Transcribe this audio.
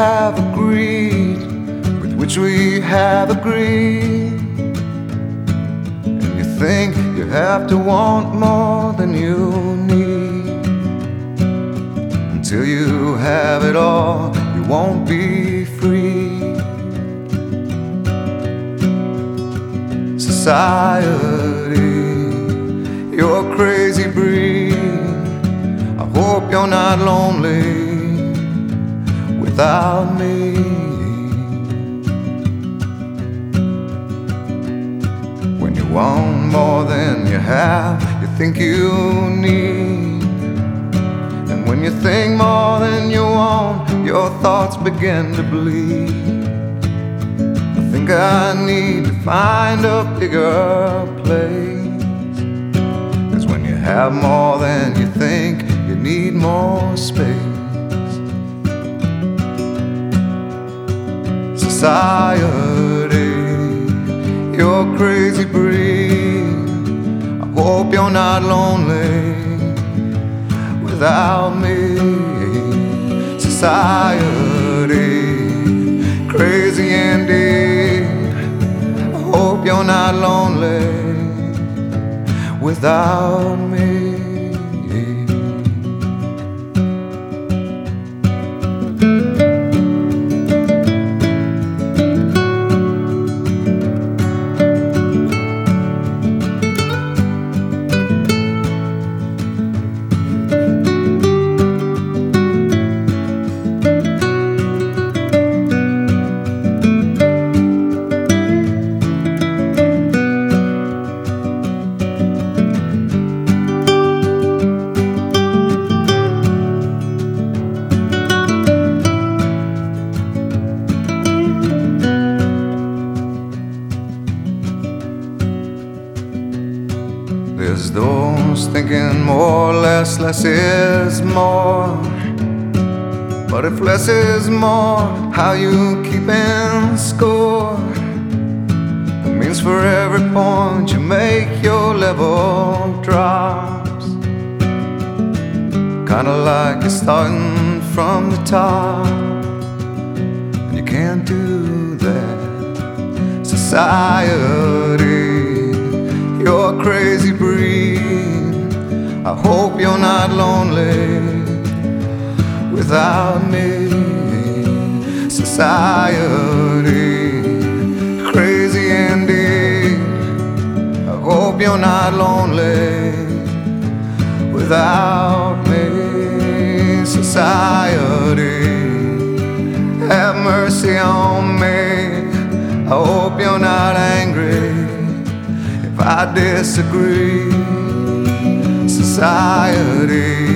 have agreed, with which we have agreed. And you think you have to want more than you need. Until you have it all, you won't be free. Society, you're a crazy breed. I hope you're not lonely without me. When you want more than you have, you think you need. And when you think more than you want, your thoughts begin to bleed. I think I need to find a bigger place. 'Cause when you have more than you think, you need more space. Society, you're a crazy breed. I hope you're not lonely without me. Society, crazy indeed. I hope you're not lonely without me. There's those thinking more or less is more. But if less is more, how you keeping score? It means for every point you make, your level drops. Kinda like you're starting from the top, and you can't do that. Society, you're a crazy breed. I hope you're not lonely without me. Society, crazy indeed. I hope you're not lonely without me. Society, have mercy on me. I hope you're not angry I disagree. Society,